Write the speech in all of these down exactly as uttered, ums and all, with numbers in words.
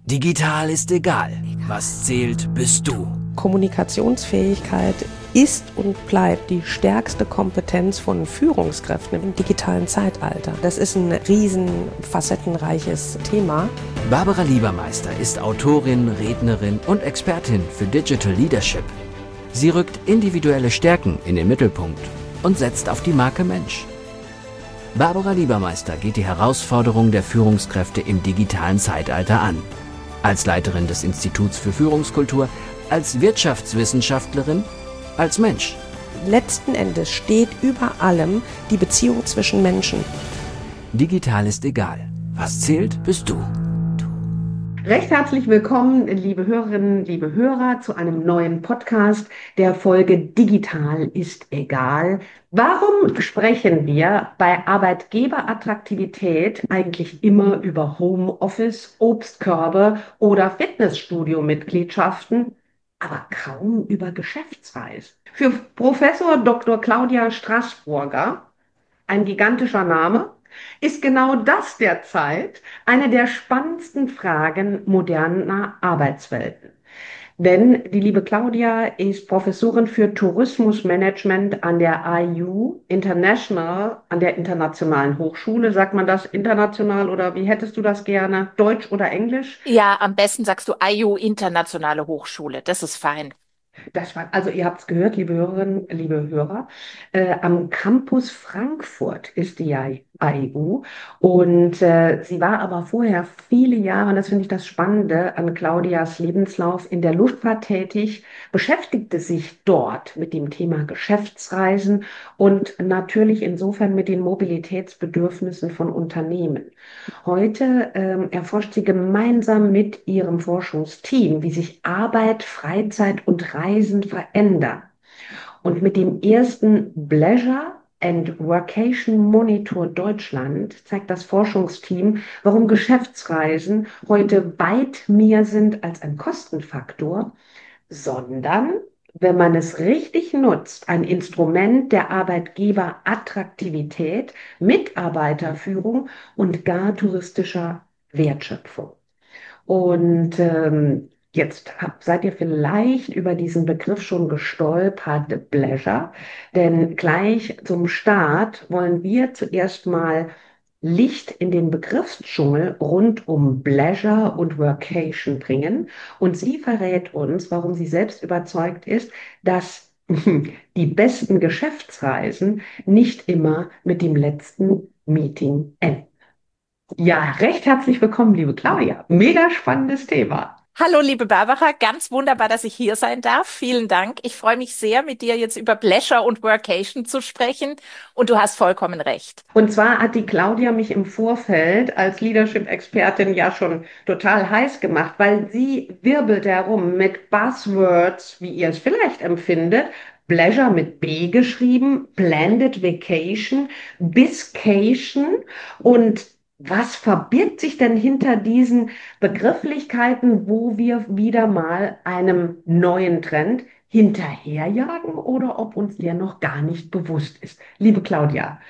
Digital ist egal. Was zählt, bist du. Kommunikationsfähigkeit ist und bleibt die stärkste Kompetenz von Führungskräften im digitalen Zeitalter. Das ist ein riesen facettenreiches Thema. Barbara Liebermeister ist Autorin, Rednerin und Expertin für Digital Leadership. Sie rückt individuelle Stärken in den Mittelpunkt und setzt auf die Marke Mensch. Barbara Liebermeister geht die Herausforderung der Führungskräfte im digitalen Zeitalter an. Als Leiterin des Instituts für Führungskultur, als Wirtschaftswissenschaftlerin, als Mensch. Letzten Endes steht über allem die Beziehung zwischen Menschen. Digital ist egal. Was zählt, bist du. Recht herzlich willkommen, liebe Hörerinnen, liebe Hörer, zu einem neuen Podcast der Folge Digital ist egal. Warum sprechen wir bei Arbeitgeberattraktivität eigentlich immer über Homeoffice, Obstkörbe oder Fitnessstudio-Mitgliedschaften, aber kaum über Geschäftsreisen? Für Professor Doktor Claudia Straßburger, ein gigantischer Name, ist genau das derzeit eine der spannendsten Fragen moderner Arbeitswelten. Denn die liebe Claudia ist Professorin für Tourismusmanagement an der I U International, an der Internationalen Hochschule. Sagt man das international oder wie hättest du das gerne? Deutsch oder Englisch? Ja, am besten sagst du I U Internationale Hochschule. Das ist fein. Das war, also ihr habt es gehört, liebe Hörerinnen, liebe Hörer, äh, am Campus Frankfurt ist die I U und äh, sie war aber vorher viele Jahre, und das finde ich das Spannende an Claudias Lebenslauf, in der Luftfahrt tätig, beschäftigte sich dort mit dem Thema Geschäftsreisen und natürlich insofern mit den Mobilitätsbedürfnissen von Unternehmen. Heute ähm, erforscht sie gemeinsam mit ihrem Forschungsteam, wie sich Arbeit, Freizeit und Reisen verändern. Und mit dem ersten Bleisure and Workation Monitor Deutschland zeigt das Forschungsteam, warum Geschäftsreisen heute weit mehr sind als ein Kostenfaktor, sondern, wenn man es richtig nutzt, ein Instrument der Arbeitgeberattraktivität, Mitarbeiterführung und gar touristischer Wertschöpfung. Und ähm, jetzt hab, seid ihr vielleicht über diesen Begriff schon gestolpert, Bleisure, denn gleich zum Start wollen wir zuerst mal Licht in den Begriffsdschungel rund um Bleisure und Workation bringen. Und sie verrät uns, warum sie selbst überzeugt ist, dass die besten Geschäftsreisen nicht immer mit dem letzten Meeting enden. Ja, recht herzlich willkommen, liebe Claudia. Mega spannendes Thema. Hallo, liebe Barbara, ganz wunderbar, dass ich hier sein darf. Vielen Dank. Ich freue mich sehr, mit dir jetzt über Bleisure und Workation zu sprechen. Und du hast vollkommen recht. Und zwar hat die Claudia mich im Vorfeld als Leadership-Expertin ja schon total heiß gemacht, weil sie wirbelt herum mit Buzzwords, wie ihr es vielleicht empfindet. Bleisure mit B geschrieben, Blended Vacation, Bizcation und was verbirgt sich denn hinter diesen Begrifflichkeiten, wo wir wieder mal einem neuen Trend hinterherjagen oder ob uns der noch gar nicht bewusst ist? Liebe Claudia.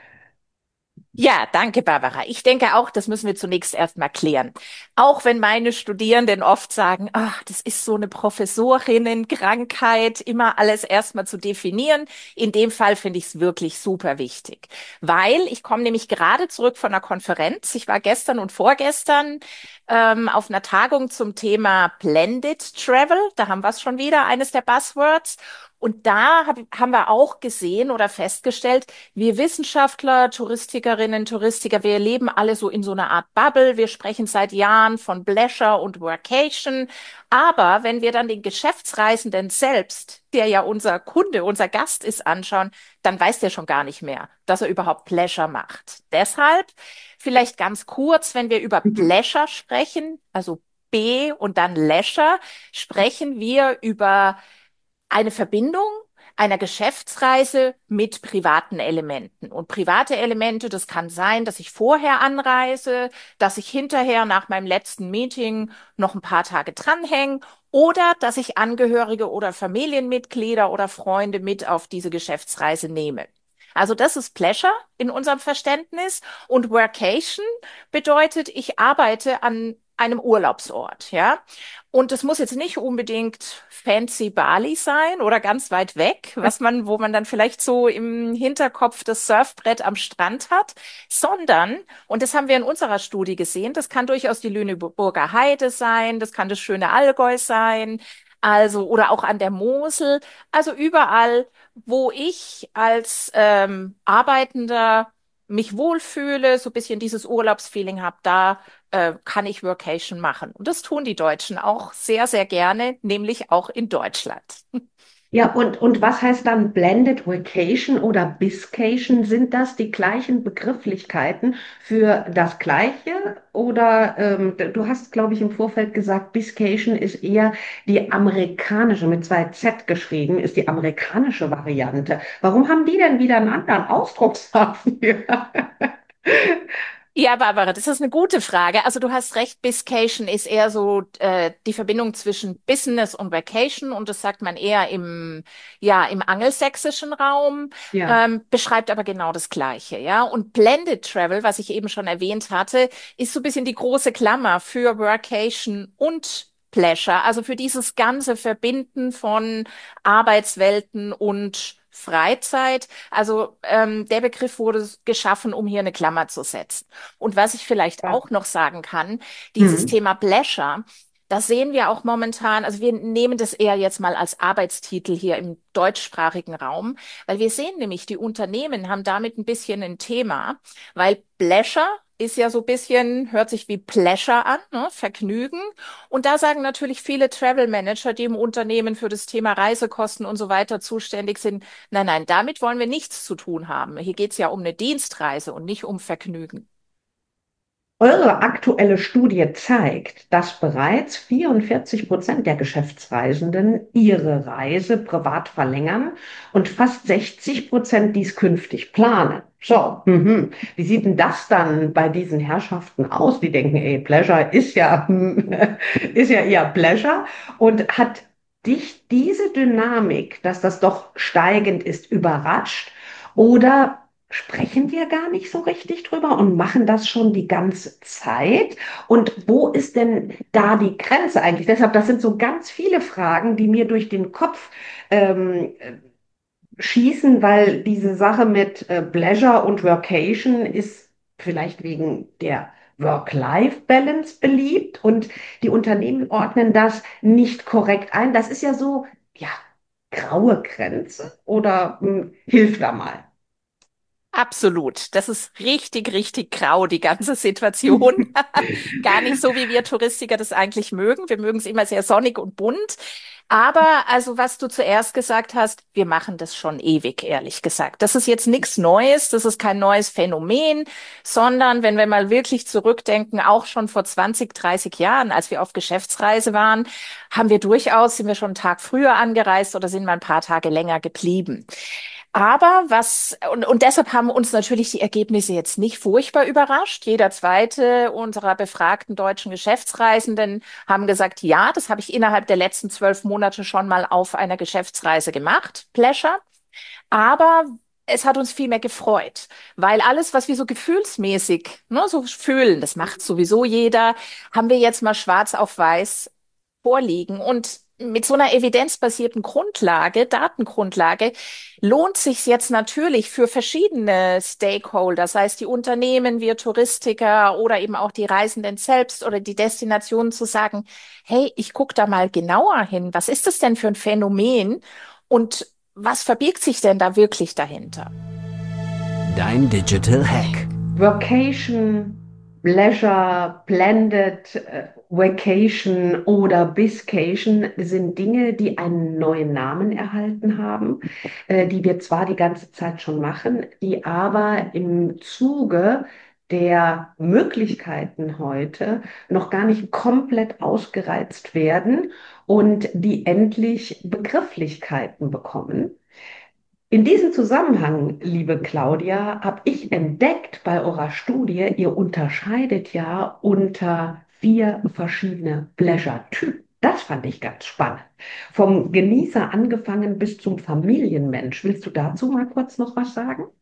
Ja, danke, Barbara. Ich denke auch, das müssen wir zunächst erstmal klären. Auch wenn meine Studierenden oft sagen, ach, das ist so eine Professorinnenkrankheit, immer alles erstmal zu definieren. In dem Fall finde ich es wirklich super wichtig, weil ich komme nämlich gerade zurück von einer Konferenz. Ich war gestern und vorgestern ähm, auf einer Tagung zum Thema Blended Travel. Da haben wir es schon wieder, eines der Buzzwords. Und da hab, haben wir auch gesehen oder festgestellt, wir Wissenschaftler, Touristikerinnen, Touristiker, wir leben alle so in so einer Art Bubble. Wir sprechen seit Jahren von Bleisure und Workation. Aber wenn wir dann den Geschäftsreisenden selbst, der ja unser Kunde, unser Gast ist, anschauen, dann weiß der schon gar nicht mehr, dass er überhaupt Bleisure macht. Deshalb vielleicht ganz kurz, wenn wir über Bleisure sprechen, also B und dann Leisure, sprechen wir über eine Verbindung einer Geschäftsreise mit privaten Elementen. Und private Elemente, das kann sein, dass ich vorher anreise, dass ich hinterher nach meinem letzten Meeting noch ein paar Tage dranhänge oder dass ich Angehörige oder Familienmitglieder oder Freunde mit auf diese Geschäftsreise nehme. Also das ist Pleasure in unserem Verständnis. Und Workation bedeutet, ich arbeite an einem Urlaubsort, ja. Und es muss jetzt nicht unbedingt fancy Bali sein oder ganz weit weg, was man, wo man dann vielleicht so im Hinterkopf das Surfbrett am Strand hat, sondern, und das haben wir in unserer Studie gesehen, das kann durchaus die Lüneburger Heide sein, das kann das schöne Allgäu sein, also, oder auch an der Mosel, also überall, wo ich als ähm, Arbeitender mich wohlfühle, so ein bisschen dieses Urlaubsfeeling habe, da äh, kann ich Workation machen. Und das tun die Deutschen auch sehr, sehr gerne, nämlich auch in Deutschland. Ja, und, und was heißt dann Blended Vacation oder Biscation? Sind das die gleichen Begrifflichkeiten für das Gleiche? Oder ähm, du hast, glaube ich, im Vorfeld gesagt, Biscation ist eher die amerikanische, mit zwei Z geschrieben, ist die amerikanische Variante. Warum haben die denn wieder einen anderen Ausdruck dafür? Ja, Barbara, das ist eine gute Frage. Also du hast recht, Biscation ist eher so äh, die Verbindung zwischen Business und Vacation und das sagt man eher im, ja, im angelsächsischen Raum, Ja. ähm, beschreibt aber genau das Gleiche, ja. Und Blended Travel, was ich eben schon erwähnt hatte, ist so ein bisschen die große Klammer für Workation und Pleasure, also für dieses ganze Verbinden von Arbeitswelten und Freizeit. Also ähm, der Begriff wurde geschaffen, um hier eine Klammer zu setzen. Und was ich vielleicht Ja. auch noch sagen kann, dieses Hm. Thema Pleasure, das sehen wir auch momentan, also wir nehmen das eher jetzt mal als Arbeitstitel hier im deutschsprachigen Raum, weil wir sehen nämlich, die Unternehmen haben damit ein bisschen ein Thema, weil Pleasure ist ja so ein bisschen, hört sich wie Pleasure an, ne? Vergnügen. Und da sagen natürlich viele Travel Manager, die im Unternehmen für das Thema Reisekosten und so weiter zuständig sind, nein, nein, damit wollen wir nichts zu tun haben. Hier geht es ja um eine Dienstreise und nicht um Vergnügen. Eure aktuelle Studie zeigt, dass bereits vierundvierzig Prozent der Geschäftsreisenden ihre Reise privat verlängern und fast sechzig Prozent dies künftig planen. So, mhm. Wie sieht denn das dann bei diesen Herrschaften aus? Die denken, ey, Pleasure ist ja, ist ja eher Pleasure. Und hat dich diese Dynamik, dass das doch steigend ist, überrascht? Oder sprechen wir gar nicht so richtig drüber und machen das schon die ganze Zeit? Und wo ist denn da die Grenze eigentlich? Deshalb, das sind so ganz viele Fragen, die mir durch den Kopf ähm, schießen, weil diese Sache mit äh, Pleasure und Workation ist vielleicht wegen der Work-Life-Balance beliebt und die Unternehmen ordnen das nicht korrekt ein. Das ist ja so, ja, graue Grenze oder hm, hilf da mal. Absolut. Das ist richtig, richtig grau, die ganze Situation. Gar nicht so, wie wir Touristiker das eigentlich mögen. Wir mögen es immer sehr sonnig und bunt. Aber also, was du zuerst gesagt hast, wir machen das schon ewig, ehrlich gesagt. Das ist jetzt nichts Neues, das ist kein neues Phänomen, sondern wenn wir mal wirklich zurückdenken, auch schon vor zwanzig, dreißig Jahren, als wir auf Geschäftsreise waren, haben wir durchaus, sind wir schon einen Tag früher angereist oder sind mal ein paar Tage länger geblieben. Aber was, und, und deshalb haben uns natürlich die Ergebnisse jetzt nicht furchtbar überrascht. Jeder zweite unserer befragten deutschen Geschäftsreisenden haben gesagt, ja, das habe ich innerhalb der letzten zwölf Monate schon mal auf einer Geschäftsreise gemacht, Pleasure. Aber es hat uns viel mehr gefreut, weil alles, was wir so gefühlsmäßig, ne, so fühlen, das macht sowieso jeder, haben wir jetzt mal schwarz auf weiß vorliegen. Und mit so einer evidenzbasierten Grundlage, Datengrundlage, lohnt sich jetzt natürlich für verschiedene Stakeholder, sei es die Unternehmen, wir Touristiker oder eben auch die Reisenden selbst oder die Destinationen zu sagen, hey, ich gucke da mal genauer hin. Was ist das denn für ein Phänomen? Und was verbirgt sich denn da wirklich dahinter? Dein Digital Hack. Vacation, Leisure, Blended äh, Vacation oder Biscation sind Dinge, die einen neuen Namen erhalten haben, äh, die wir zwar die ganze Zeit schon machen, die aber im Zuge der Möglichkeiten heute noch gar nicht komplett ausgereizt werden und die endlich Begrifflichkeiten bekommen. In diesem Zusammenhang, liebe Claudia, habe ich entdeckt bei eurer Studie, ihr unterscheidet ja unter vier verschiedene Pleasure-Typen. Das fand ich ganz spannend. Vom Genießer angefangen bis zum Familienmensch. Willst du dazu mal kurz noch was sagen?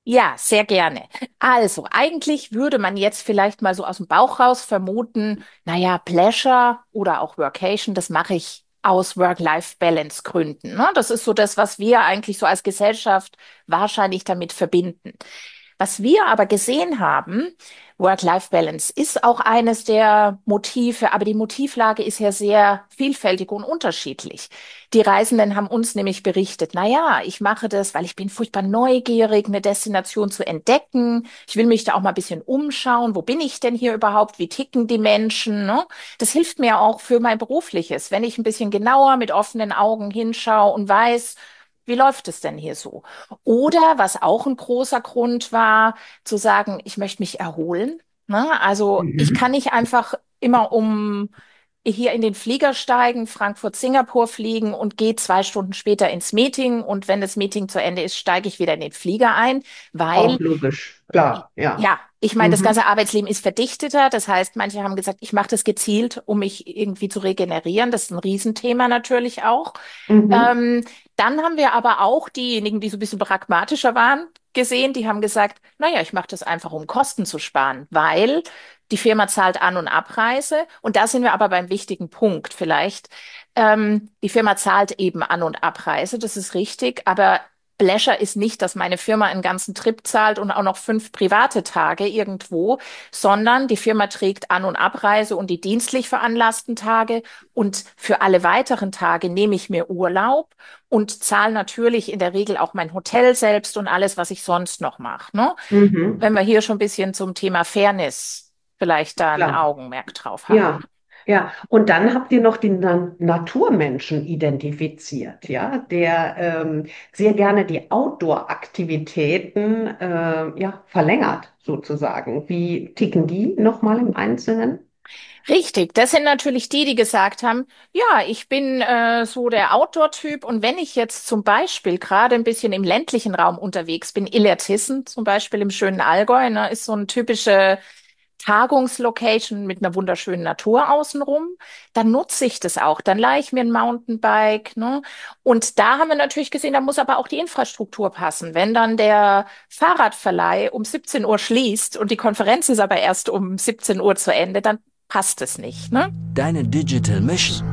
Ja, sehr gerne. Also, eigentlich würde man jetzt vielleicht mal so aus dem Bauch raus vermuten, naja, Pleasure oder auch Workation, das mache ich aus Work-Life-Balance Gründen. Ne? Das ist so das, was wir eigentlich so als Gesellschaft wahrscheinlich damit verbinden. Was wir aber gesehen haben, Work-Life-Balance ist auch eines der Motive, aber die Motivlage ist ja sehr vielfältig und unterschiedlich. Die Reisenden haben uns nämlich berichtet, na ja, ich mache das, weil ich bin furchtbar neugierig, eine Destination zu entdecken. Ich will mich da auch mal ein bisschen umschauen. Wo bin ich denn hier überhaupt? Wie ticken die Menschen? Ne? Das hilft mir auch für mein Berufliches, wenn ich ein bisschen genauer mit offenen Augen hinschaue und weiß, wie läuft es denn hier so? Oder was auch ein großer Grund war, zu sagen, ich möchte mich erholen. Ne? Also ich kann Mhm. nicht einfach immer um hier in den Flieger steigen, Frankfurt-Singapur fliegen und gehe zwei Stunden später ins Meeting. Und wenn das Meeting zu Ende ist, steige ich wieder in den Flieger ein, Auch weil logisch, klar, ja. ja, ich meine, das ganze Mhm. Arbeitsleben ist verdichteter. Das heißt, manche haben gesagt, ich mache das gezielt, um mich irgendwie zu regenerieren. Das ist ein Riesenthema natürlich auch. Mhm. Ähm, Dann haben wir aber auch diejenigen, die so ein bisschen pragmatischer waren, gesehen, die haben gesagt, naja, ich mache das einfach, um Kosten zu sparen, weil die Firma zahlt An- und Abreise. Und da sind wir aber beim wichtigen Punkt vielleicht. Ähm, die Firma zahlt eben An- und Abreise, das ist richtig, aber Leisure ist nicht, dass meine Firma einen ganzen Trip zahlt und auch noch fünf private Tage irgendwo, sondern die Firma trägt An- und Abreise und die dienstlich veranlassten Tage und für alle weiteren Tage nehme ich mir Urlaub und zahle natürlich in der Regel auch mein Hotel selbst und alles, was ich sonst noch mache, ne? Mhm. Wenn wir hier schon ein bisschen zum Thema Fairness vielleicht da ein Klar. Augenmerk drauf haben. Ja, ja. Und dann habt ihr noch den Na Naturmenschen identifiziert, ja, der ähm, sehr gerne die Outdoor-Aktivitäten äh, ja, verlängert, sozusagen. Wie ticken die nochmal im Einzelnen? Richtig, das sind natürlich die, die gesagt haben, ja, ich bin äh, so der Outdoor-Typ und wenn ich jetzt zum Beispiel gerade ein bisschen im ländlichen Raum unterwegs bin, Illertissen zum Beispiel im schönen Allgäu, ne, ist so eine typische Tagungslocation mit einer wunderschönen Natur außenrum, dann nutze ich das auch, dann leihe ich mir ein Mountainbike, ne? Und da haben wir natürlich gesehen, da muss aber auch die Infrastruktur passen. Wenn dann der Fahrradverleih um siebzehn Uhr schließt und die Konferenz ist aber erst um siebzehn Uhr zu Ende, dann passt es nicht, ne? Deine Digital Mission.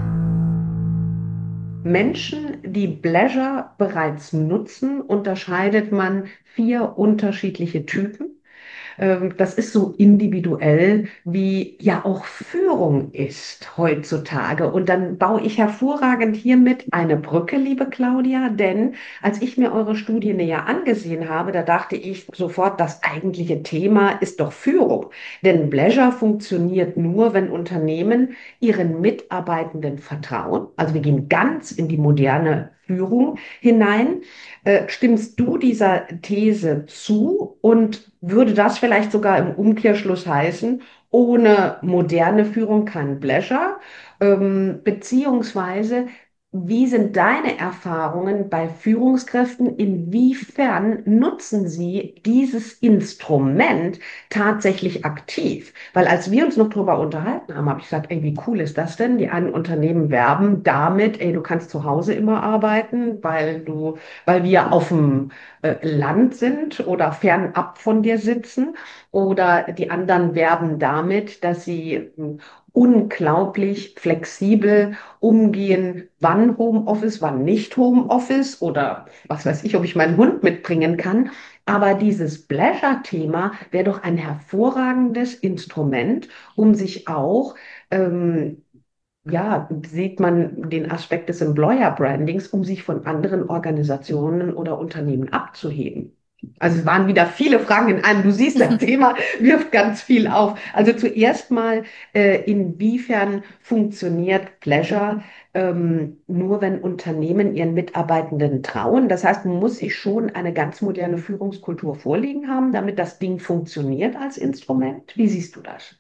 Menschen, die Pleasure bereits nutzen, unterscheidet man vier unterschiedliche Typen. Ähm, Das ist so individuell, wie ja auch Führung ist heutzutage. Und dann baue ich hervorragend hiermit eine Brücke, liebe Claudia, denn als ich mir eure Studie näher angesehen habe, da dachte ich sofort, das eigentliche Thema ist doch Führung. Denn Pleasure funktioniert nur, wenn Unternehmen ihren Mitarbeitenden vertrauen. Also wir gehen ganz in die moderne Führung hinein. Äh, stimmst du dieser These zu und würde das vielleicht sogar im Umkehrschluss heißen, ohne moderne Führung kein Pleasure? Ähm, beziehungsweise, wie sind deine Erfahrungen bei Führungskräften? Inwiefern nutzen sie dieses Instrument tatsächlich aktiv? Weil als wir uns noch darüber unterhalten haben, habe ich gesagt, ey, wie cool ist das denn? Die einen Unternehmen werben damit, ey, du kannst zu Hause immer arbeiten, weil du weil wir auf dem äh, Land sind oder fernab von dir sitzen. Oder die anderen werben damit, dass sie äh, unglaublich flexibel umgehen, wann Homeoffice, wann nicht Homeoffice oder was weiß ich, ob ich meinen Hund mitbringen kann. Aber dieses Pleasure-Thema wäre doch ein hervorragendes Instrument, um sich auch ähm, ja, sieht man den Aspekt des Employer Brandings, um sich von anderen Organisationen oder Unternehmen abzuheben. Also es waren wieder viele Fragen in einem. Du siehst, das Thema wirft ganz viel auf. Also zuerst mal, äh, inwiefern funktioniert Pleasure ähm, nur, wenn Unternehmen ihren Mitarbeitenden trauen? Das heißt, man muss sich schon eine ganz moderne Führungskultur vorliegen haben, damit das Ding funktioniert als Instrument. Wie siehst du das?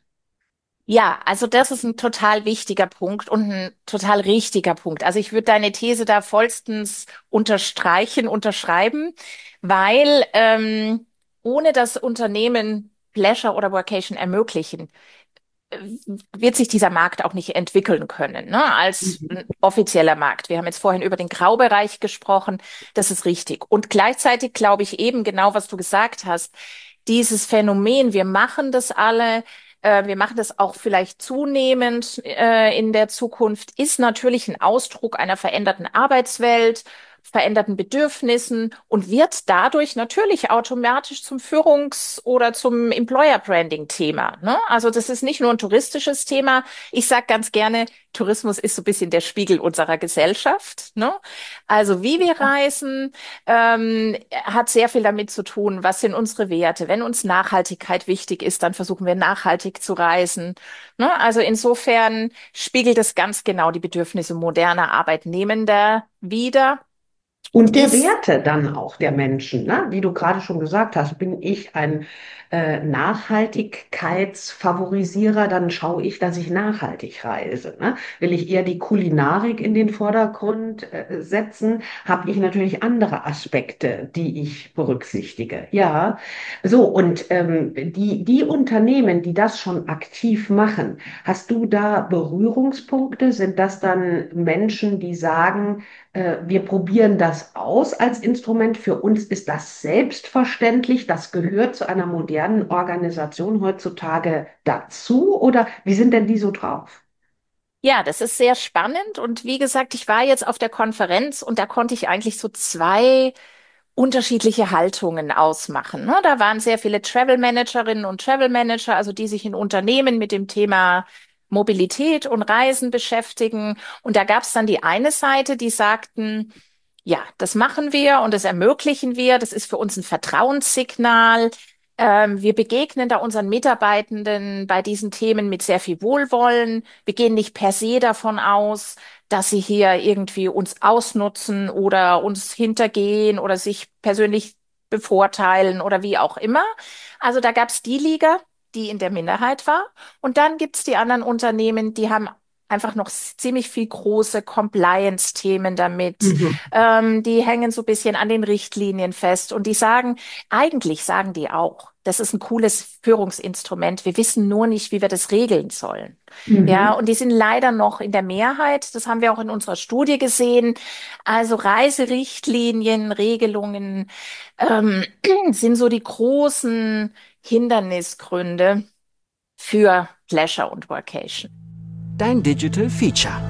Ja, also das ist ein total wichtiger Punkt und ein total richtiger Punkt. Also ich würde deine These da vollstens unterstreichen, unterschreiben, weil ähm, ohne das Unternehmen Pleasure oder Workation ermöglichen, wird sich dieser Markt auch nicht entwickeln können, ne, als Mhm. ein offizieller Markt. Wir haben jetzt vorhin über den Graubereich gesprochen. Das ist richtig. Und gleichzeitig glaube ich eben genau, was du gesagt hast, dieses Phänomen, wir machen das alle, äh, wir machen das auch vielleicht zunehmend äh, in der Zukunft, ist natürlich ein Ausdruck einer veränderten Arbeitswelt, veränderten Bedürfnissen und wird dadurch natürlich automatisch zum Führungs- oder zum Employer-Branding-Thema. Ne? Also das ist nicht nur ein touristisches Thema. Ich sage ganz gerne, Tourismus ist so ein bisschen der Spiegel unserer Gesellschaft. Ne? Also wie wir reisen, ähm, hat sehr viel damit zu tun, was sind unsere Werte. Wenn uns Nachhaltigkeit wichtig ist, dann versuchen wir nachhaltig zu reisen. Ne? Also insofern spiegelt es ganz genau die Bedürfnisse moderner Arbeitnehmender wider. Und der Ist Werte dann auch der Menschen, ne? Wie du gerade schon gesagt hast, bin ich ein äh, Nachhaltigkeitsfavorisierer, dann schaue ich, dass ich nachhaltig reise. Ne? Will ich eher die Kulinarik in den Vordergrund äh, setzen, habe ich natürlich andere Aspekte, die ich berücksichtige. Ja, so und ähm, die, die Unternehmen, die das schon aktiv machen, hast du da Berührungspunkte? Sind das dann Menschen, die sagen, äh, wir probieren das aus als Instrument. Für uns ist das selbstverständlich. Das gehört zu einer modernen Organisation heutzutage dazu. Oder wie sind denn die so drauf? Ja, das ist sehr spannend. Und wie gesagt, ich war jetzt auf der Konferenz und da konnte ich eigentlich so zwei unterschiedliche Haltungen ausmachen. Ne? Da waren sehr viele Travel Managerinnen und Travel Manager, also die sich in Unternehmen mit dem Thema Mobilität und Reisen beschäftigen. Und da gab es dann die eine Seite, die sagten, ja, das machen wir und das ermöglichen wir. Das ist für uns ein Vertrauenssignal. Ähm, wir begegnen da unseren Mitarbeitenden bei diesen Themen mit sehr viel Wohlwollen. Wir gehen nicht per se davon aus, dass sie hier irgendwie uns ausnutzen oder uns hintergehen oder sich persönlich bevorteilen oder wie auch immer. Also da gab es die Liga, die in der Minderheit war. Und dann gibt es die anderen Unternehmen, die haben einfach noch ziemlich viel große Compliance-Themen damit. Mhm. Ähm, die hängen so ein bisschen an den Richtlinien fest und die sagen, eigentlich sagen die auch, das ist ein cooles Führungsinstrument. Wir wissen nur nicht, wie wir das regeln sollen. Ja, Mhm. und die sind leider noch in der Mehrheit. Das haben wir auch in unserer Studie gesehen. Also Reiserichtlinien, Regelungen, ähm, sind so die großen Hindernisgründe für Pleasure und Workation. Dein Digital Feature.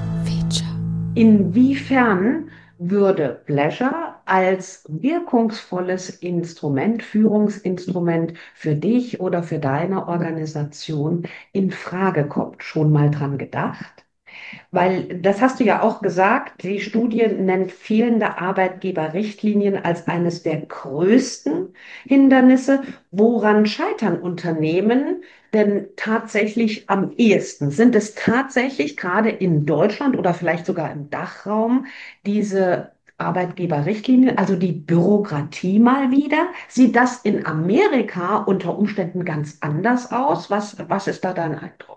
Inwiefern würde Pleasure als wirkungsvolles Instrument, Führungsinstrument für dich oder für deine Organisation in Frage kommen? Schon mal dran gedacht? Weil das hast du ja auch gesagt, die Studie nennt fehlende Arbeitgeberrichtlinien als eines der größten Hindernisse. Woran scheitern Unternehmen denn tatsächlich am ehesten? Sind es tatsächlich gerade in Deutschland oder vielleicht sogar im Dachraum diese Arbeitgeberrichtlinien, also die Bürokratie mal wieder? Sieht das in Amerika unter Umständen ganz anders aus? Was, was ist da dein Eindruck?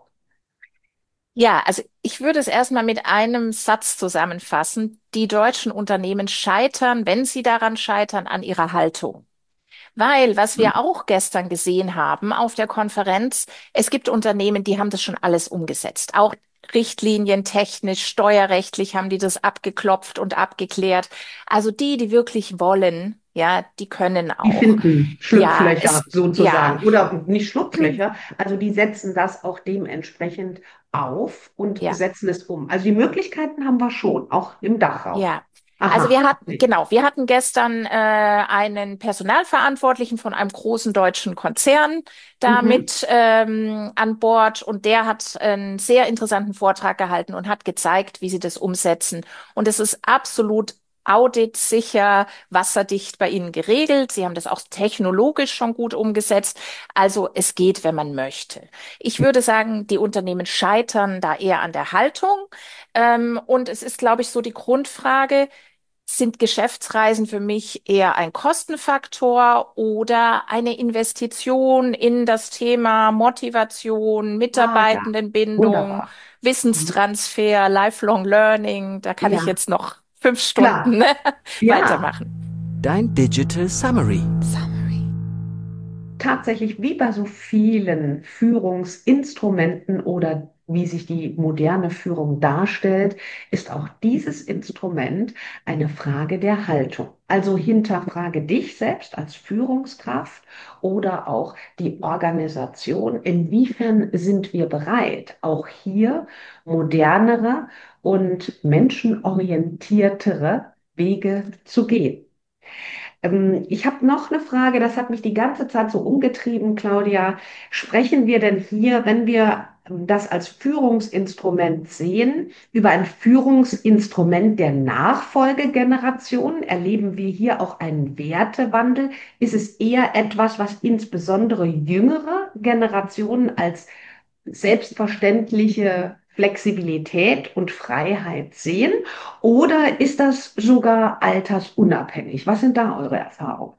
Ja, also ich würde es erstmal mit einem Satz zusammenfassen. Die deutschen Unternehmen scheitern, wenn sie daran scheitern, an ihrer Haltung. Weil, was wir auch gestern gesehen haben auf der Konferenz, es gibt Unternehmen, die haben das schon alles umgesetzt. Auch Richtlinien, technisch, steuerrechtlich haben die das abgeklopft und abgeklärt. Also die, die wirklich wollen, ja, die können Die auch. finden Ja, Schlupflöcher es, ja. sozusagen oder nicht Schlupflöcher, also die setzen das auch dementsprechend auf und Ja. setzen es um. Also die Möglichkeiten haben wir schon, auch im Dachraum. Ja, also wir Aha, hatten, okay. genau, wir hatten gestern äh, einen Personalverantwortlichen von einem großen deutschen Konzern da Mhm. mit ähm, an Bord und der hat einen sehr interessanten Vortrag gehalten und hat gezeigt, wie sie das umsetzen. Und es ist absolut auditsicher, wasserdicht bei ihnen geregelt. Sie haben das auch technologisch schon gut umgesetzt. Also es geht, wenn man möchte. Ich würde sagen, die Unternehmen scheitern da eher an der Haltung. Ähm, und es ist, glaube ich, so die Grundfrage, sind Geschäftsreisen für mich eher ein Kostenfaktor oder eine Investition in das Thema Motivation, Ah ja, Mitarbeitendenbindung, wunderbar. Mhm. Wissenstransfer, Lifelong Learning? Da kann ich Ja, jetzt noch fünf klar. Stunden, ne, Ja, weitermachen. Dein Digital Summary. tatsächlich wie bei so vielen Führungsinstrumenten oder wie sich die moderne Führung darstellt, ist auch dieses Instrument eine Frage der Haltung. Also hinterfrage dich selbst als Führungskraft oder auch die Organisation. Inwiefern sind wir bereit, auch hier modernere und menschenorientiertere Wege zu gehen? Ähm, ich habe noch eine Frage, das hat mich die ganze Zeit so umgetrieben, Claudia. Sprechen wir denn hier, wenn wir das als Führungsinstrument sehen, über ein Führungsinstrument der Nachfolgegeneration? Erleben wir hier auch einen Wertewandel? Ist es eher etwas, was insbesondere jüngere Generationen als selbstverständliche Flexibilität und Freiheit sehen? Oder ist das sogar altersunabhängig? Was sind da eure Erfahrungen?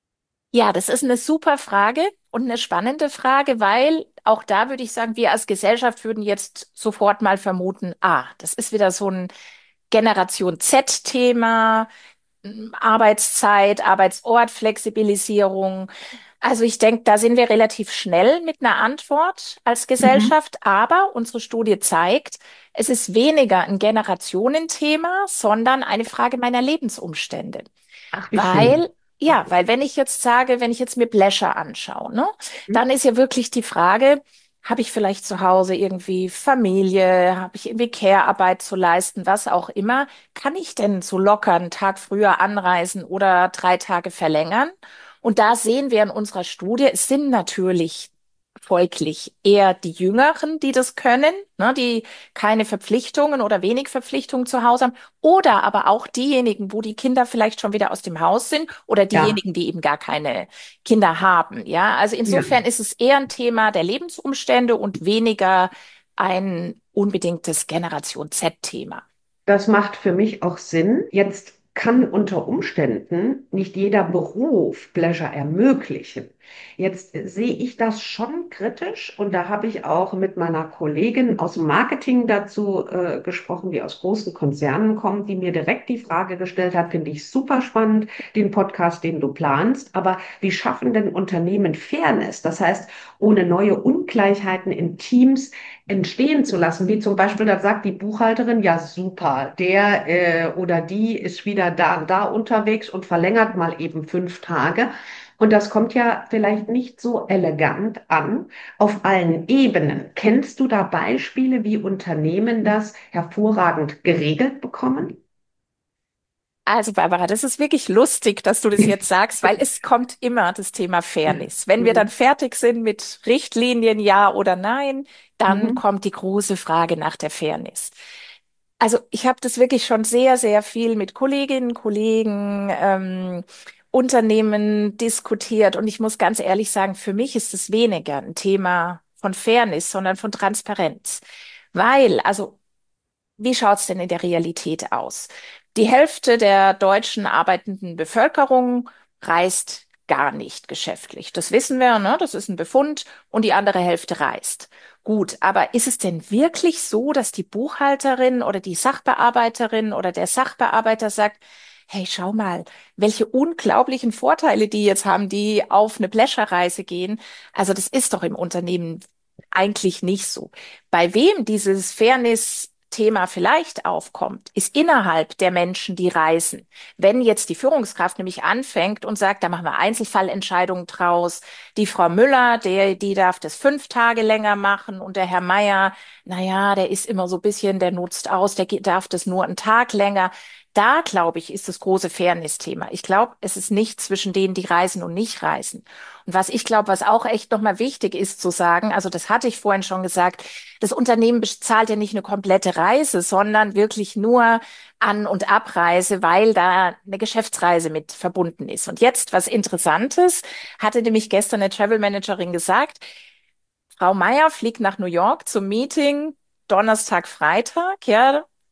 Ja, das ist eine super Frage und eine spannende Frage, weil auch da würde ich sagen, wir als Gesellschaft würden jetzt sofort mal vermuten, ah, das ist wieder so ein Generation Z-Thema, m, Arbeitszeit, Arbeitsort, Flexibilisierung. Also ich denke, da sind wir relativ schnell mit einer Antwort als Mhm. Gesellschaft, aber unsere Studie zeigt, es ist weniger ein Generationenthema, sondern eine Frage meiner Lebensumstände. Ach, wie schön. Weil, ja, weil wenn ich jetzt sage, wenn ich jetzt mir Bläscher anschaue, ne, dann ist ja wirklich die Frage, habe ich vielleicht zu Hause irgendwie Familie, habe ich irgendwie Care-Arbeit zu leisten, was auch immer, kann ich denn so locker einen Tag früher anreisen oder drei Tage verlängern? Und da sehen wir in unserer Studie, es sind natürlich folglich eher die Jüngeren, die das können, ne, die keine Verpflichtungen oder wenig Verpflichtungen zu Hause haben, oder aber auch diejenigen, wo die Kinder vielleicht schon wieder aus dem Haus sind oder Ja, diejenigen, die eben gar keine Kinder haben. Ja, also ja. insofern ist es eher ein Thema der Lebensumstände und weniger ein unbedingtes Generation Z-Thema. Das macht für mich auch Sinn. Jetzt kann unter Umständen nicht jeder Beruf Pleasure ermöglichen. Jetzt sehe ich das schon kritisch und da habe ich auch mit meiner Kollegin aus dem Marketing dazu äh, gesprochen, die aus großen Konzernen kommt, die mir direkt die Frage gestellt hat, finde ich super spannend, den Podcast, den du planst, aber wie schaffen denn Unternehmen Fairness? Das heißt, ohne neue Ungleichheiten in Teams entstehen zu lassen, wie zum Beispiel, da sagt die Buchhalterin, ja super, der äh, oder die ist wieder da und da unterwegs und verlängert mal eben fünf Tage. Und das kommt ja vielleicht nicht so elegant an auf allen Ebenen. Kennst du da Beispiele, wie Unternehmen das hervorragend geregelt bekommen? Also Barbara, das ist wirklich lustig, dass du das jetzt sagst, weil es kommt immer das Thema Fairness. Wenn wir dann Mhm. fertig sind mit Richtlinien, ja oder nein, dann Mhm. kommt die große Frage nach der Fairness. Also ich habe das wirklich schon sehr, sehr viel mit Kolleginnen, Kollegen, ähm, Unternehmen diskutiert und ich muss ganz ehrlich sagen, für mich ist es weniger ein Thema von Fairness, sondern von Transparenz. Weil, also wie schaut's denn in der Realität aus? Die Hälfte der deutschen arbeitenden Bevölkerung reist gar nicht geschäftlich. Das wissen wir, ne? Das ist ein Befund und die andere Hälfte reist. Gut, aber ist es denn wirklich so, dass die Buchhalterin oder die Sachbearbeiterin oder der Sachbearbeiter sagt, hey, schau mal, welche unglaublichen Vorteile die jetzt haben, die auf eine Pleasure-Reise gehen. Also das ist doch im Unternehmen eigentlich nicht so. Bei wem dieses Fairness-Thema vielleicht aufkommt, ist innerhalb der Menschen, die reisen. Wenn jetzt die Führungskraft nämlich anfängt und sagt, da machen wir Einzelfallentscheidungen draus, die Frau Müller, der, die darf das fünf Tage länger machen und der Herr Meier, naja, der ist immer so ein bisschen, der nutzt aus, der ge- darf das nur einen Tag länger. Da, glaube ich, ist das große Fairness-Thema. Ich glaube, es ist nicht zwischen denen, die reisen und nicht reisen. Und was ich glaube, was auch echt nochmal wichtig ist zu sagen, also das hatte ich vorhin schon gesagt, das Unternehmen bezahlt ja nicht eine komplette Reise, sondern wirklich nur An- und Abreise, weil da eine Geschäftsreise mit verbunden ist. Und jetzt was Interessantes, hatte nämlich gestern eine Travel Managerin gesagt, Frau Meier fliegt nach New York zum Meeting Donnerstag, Freitag, ja.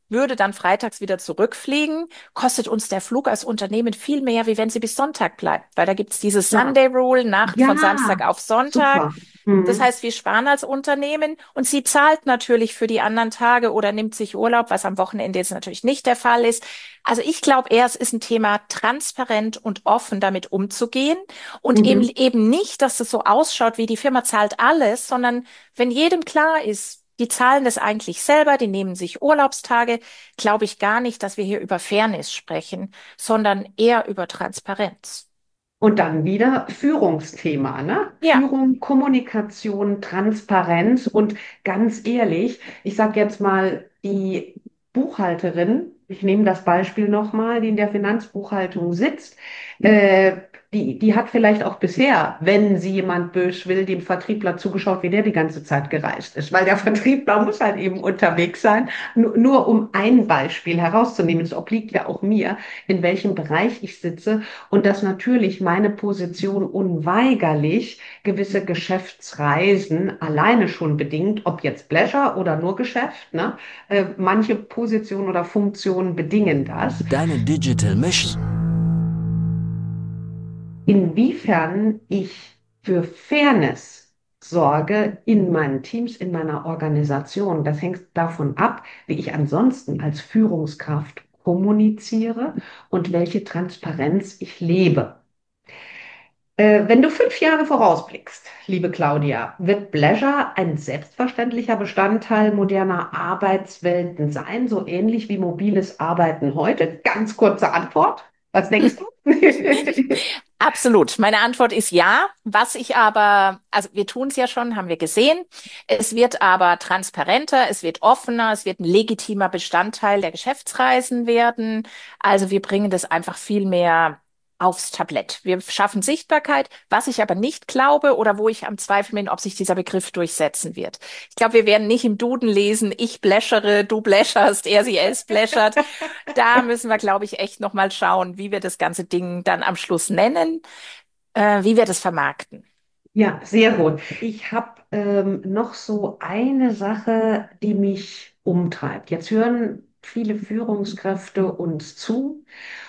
würde dann freitags wieder zurückfliegen, kostet uns der Flug als Unternehmen viel mehr, wie wenn sie bis Sonntag bleibt. Weil da gibt's diese Ja, Sunday Rule, Nacht von Samstag ja, auf Sonntag. super. Das Mhm. heißt, wir sparen als Unternehmen und sie zahlt natürlich für die anderen Tage oder nimmt sich Urlaub, was am Wochenende jetzt natürlich nicht der Fall ist. Also ich glaube eher, es ist ein Thema, transparent und offen damit umzugehen und eben, Mhm. eben nicht, dass es so ausschaut, wie die Firma zahlt alles, sondern wenn jedem klar ist, die zahlen das eigentlich selber, die nehmen sich Urlaubstage, glaube ich gar nicht, dass wir hier über Fairness sprechen, sondern eher über Transparenz. Und dann wieder Führungsthema, ne? Ja. Führung, Kommunikation, Transparenz und ganz ehrlich, ich sage jetzt mal, die Buchhalterin, ich nehme das Beispiel nochmal, die in der Finanzbuchhaltung sitzt, äh, die, die hat vielleicht auch bisher, wenn sie jemand bös will, dem Vertriebler zugeschaut, wie der die ganze Zeit gereist ist, weil der Vertriebler muss halt eben unterwegs sein. Nur, nur um ein Beispiel herauszunehmen, es obliegt ja auch mir, in welchem Bereich ich sitze und dass natürlich meine Position unweigerlich gewisse Geschäftsreisen alleine schon bedingt, ob jetzt Pleasure oder nur Geschäft, ne? Äh, manche Positionen oder Funktionen bedingen das. Deine Digital Mission. Inwiefern ich für Fairness sorge in meinen Teams, in meiner Organisation, das hängt davon ab, wie ich ansonsten als Führungskraft kommuniziere und welche Transparenz ich lebe. Äh, wenn du fünf Jahre vorausblickst, liebe Claudia, wird Pleasure ein selbstverständlicher Bestandteil moderner Arbeitswelten sein, so ähnlich wie mobiles Arbeiten heute? Ganz kurze Antwort. Was denkst du? Absolut. Meine Antwort ist ja. Was ich aber, also wir tun es ja schon, haben wir gesehen. Es wird aber transparenter, es wird offener, es wird ein legitimer Bestandteil der Geschäftsreisen werden. Also wir bringen das einfach viel mehr aufs Tablett. Wir schaffen Sichtbarkeit, was ich aber nicht glaube oder wo ich am Zweifeln bin, ob sich dieser Begriff durchsetzen wird. Ich glaube, wir werden nicht im Duden lesen, ich bläschere, du bläscherst, er, sie, es bläschert. Da müssen wir, glaube ich, echt noch mal schauen, wie wir das ganze Ding dann am Schluss nennen, äh, wie wir das vermarkten. Ja, sehr gut. Ich habe ähm, noch so eine Sache, die mich umtreibt. Jetzt hören viele Führungskräfte uns zu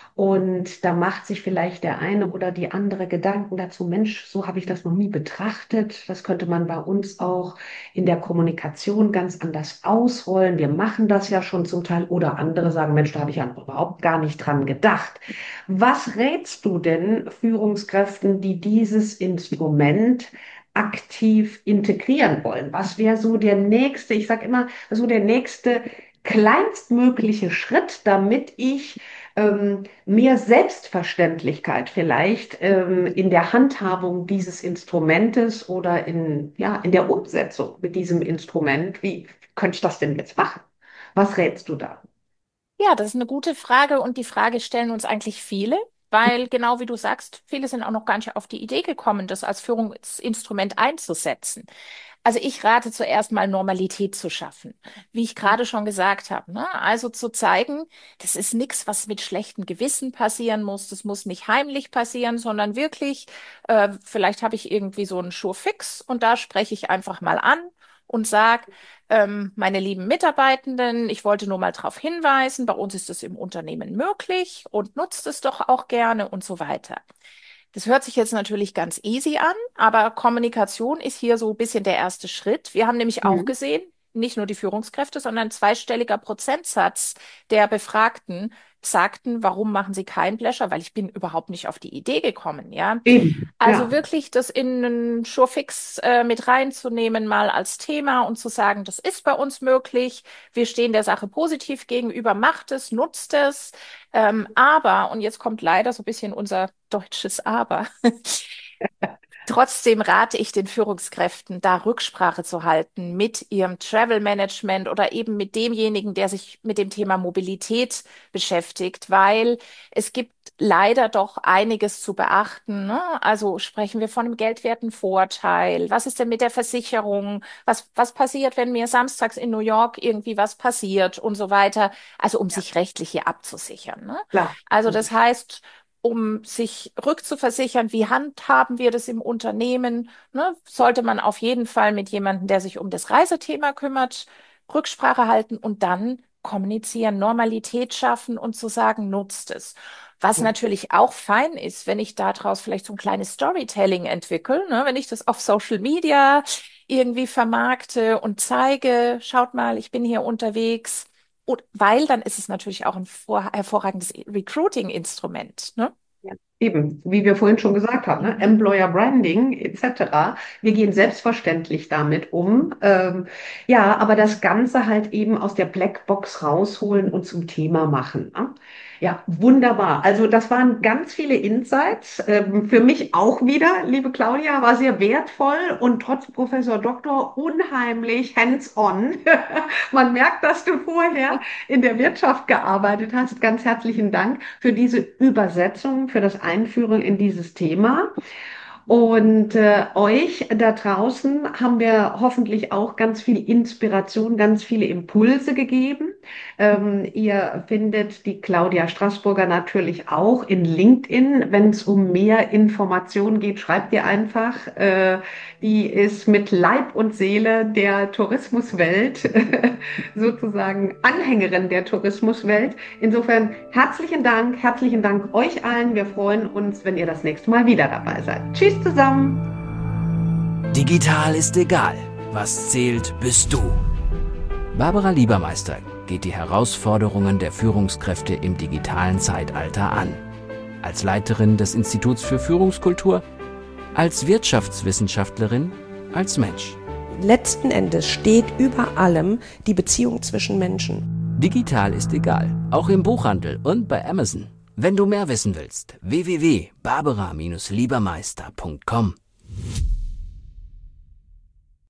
und da macht sich vielleicht der eine oder die andere Gedanken dazu, Mensch, so habe ich das noch nie betrachtet. Das könnte man bei uns auch in der Kommunikation ganz anders ausrollen. Wir machen das ja schon zum Teil oder andere sagen, Mensch, da habe ich ja überhaupt gar nicht dran gedacht. Was rätst du denn Führungskräften, die dieses Instrument aktiv integrieren wollen? Was wäre so der nächste, ich sage immer, so der nächste kleinstmögliche Schritt, damit ich ähm, mehr Selbstverständlichkeit vielleicht ähm, in der Handhabung dieses Instrumentes oder in, ja, in der Umsetzung mit diesem Instrument, wie könnte ich das denn jetzt machen? Was rätst du da? Ja, das ist eine gute Frage und die Frage stellen uns eigentlich viele, weil genau wie du sagst, viele sind auch noch gar nicht auf die Idee gekommen, das als Führungsinstrument einzusetzen. Also ich rate zuerst mal Normalität zu schaffen, wie ich gerade schon gesagt habe, ne? Also zu zeigen, das ist nichts, was mit schlechtem Gewissen passieren muss, das muss nicht heimlich passieren, sondern wirklich, äh, vielleicht habe ich irgendwie so einen Surefix und da spreche ich einfach mal an und sage, ähm, meine lieben Mitarbeitenden, ich wollte nur mal darauf hinweisen, bei uns ist es im Unternehmen möglich und nutzt es doch auch gerne und so weiter. Das hört sich jetzt natürlich ganz easy an, aber Kommunikation ist hier so ein bisschen der erste Schritt. Wir haben nämlich auch Mhm. gesehen, nicht nur die Führungskräfte, sondern ein zweistelliger Prozentsatz der Befragten sagten, warum machen sie kein Bläscher? Weil ich bin überhaupt nicht auf die Idee gekommen, ja. Eben, Also ja. wirklich das in einen Surefix äh, mit reinzunehmen, mal als Thema und zu sagen, das ist bei uns möglich. Wir stehen der Sache positiv gegenüber, macht es, nutzt es. Ähm, aber, und jetzt kommt leider so ein bisschen unser deutsches Aber. Trotzdem rate ich den Führungskräften, da Rücksprache zu halten mit ihrem Travel Management oder eben mit demjenigen, der sich mit dem Thema Mobilität beschäftigt, weil es gibt leider doch einiges zu beachten, ne? Also sprechen wir von einem geldwerten Vorteil. Was ist denn mit der Versicherung? Was, was passiert, wenn mir samstags in New York irgendwie was passiert und so weiter? Also um Ja, sich rechtlich hier abzusichern, ne? klar, Also das logisch. heißt, um sich rückzuversichern, wie handhaben wir das im Unternehmen, ne, sollte man auf jeden Fall mit jemandem, der sich um das Reisethema kümmert, Rücksprache halten und dann kommunizieren, Normalität schaffen und zu sagen, nutzt es. Was Ja. natürlich auch fein ist, wenn ich daraus vielleicht so ein kleines Storytelling entwickle, ne, wenn ich das auf Social Media irgendwie vermarkte und zeige, schaut mal, ich bin hier unterwegs. Und, weil dann ist es natürlich auch ein vor, hervorragendes Recruiting-Instrument, ne? Ja, eben, wie wir vorhin schon gesagt haben, ne? Employer Branding et cetera. Wir gehen selbstverständlich damit um. Ähm, ja, aber das Ganze halt eben aus der Blackbox rausholen und zum Thema machen. Ne? Ja, wunderbar. Also das waren ganz viele Insights. Ähm, für mich auch wieder, liebe Claudia, war sehr wertvoll und trotz Professor Doktor unheimlich hands-on. Man merkt, dass du vorher in der Wirtschaft gearbeitet hast. Ganz herzlichen Dank für diese Übersetzung, für das Einführen in dieses Thema. Und äh, euch da draußen haben wir hoffentlich auch ganz viel Inspiration, ganz viele Impulse gegeben. Ähm, ihr findet die Claudia Straßburger natürlich auch in LinkedIn. Wenn es um mehr Informationen geht, schreibt ihr einfach. Äh, die ist mit Leib und Seele der Tourismuswelt, sozusagen Anhängerin der Tourismuswelt. Insofern herzlichen Dank, herzlichen Dank euch allen. Wir freuen uns, wenn ihr das nächste Mal wieder dabei seid. Tschüss zusammen. Digital ist egal. Was zählt, bist du. Barbara Liebermeister geht die Herausforderungen der Führungskräfte im digitalen Zeitalter an. Als Leiterin des Instituts für Führungskultur, als Wirtschaftswissenschaftlerin, als Mensch. Letzten Endes steht über allem die Beziehung zwischen Menschen. Digital ist egal, auch im Buchhandel und bei Amazon. Wenn du mehr wissen willst, w w w punkt barbara Liebermeister punkt com.